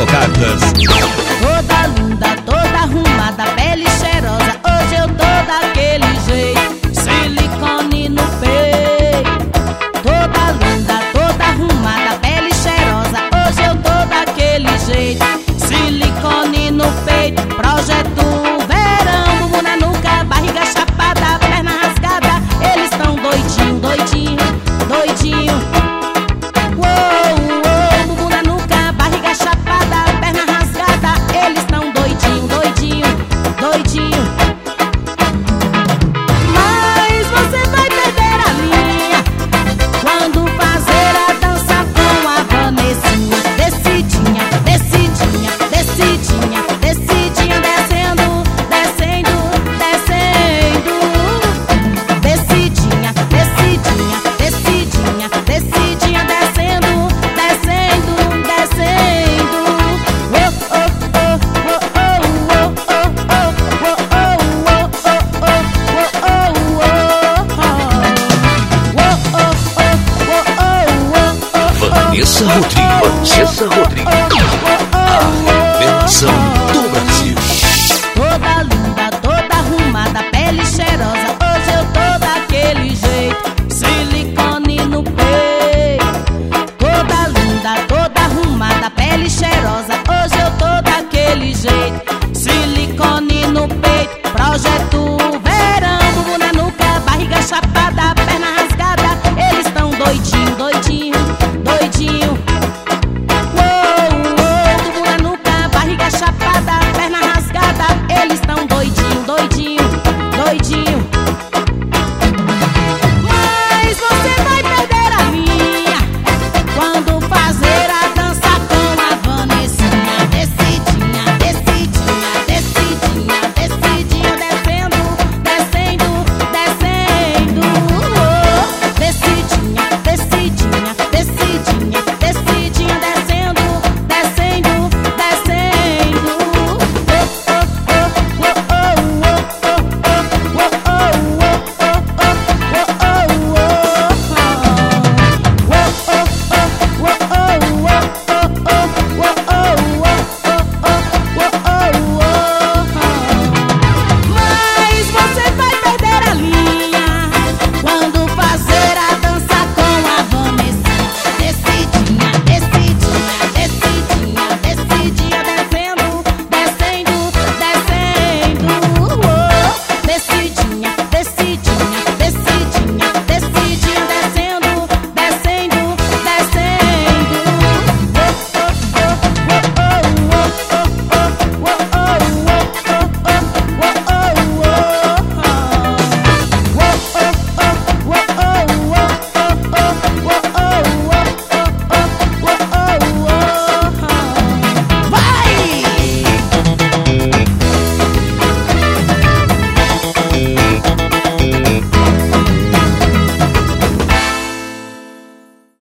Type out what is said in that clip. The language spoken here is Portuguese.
Advogadas. Toda linda, toda arrumada, pele cheirosa, hoje eu tô daquele jeito, silicone no peito. Toda linda, toda arrumada, pele cheirosa, hoje eu tô daquele jeito, silicone no peito. Projeto verão, bumbum na nuca, barriga chapada, perna rasgada, eles tão doidinho, doidinho, doidinho. Mas você vai perder a linha quando fazer a dança com a Vanessinha. Descidinha, descidinha, descidinha, descidinha, descendo, descendo, descendo. Descidinha, decidinha, decidinha, decidinha, descendo, descendo, descendo. Oh, oh, oh, oh, oh, oh, oh, Vanessa Rodrigues.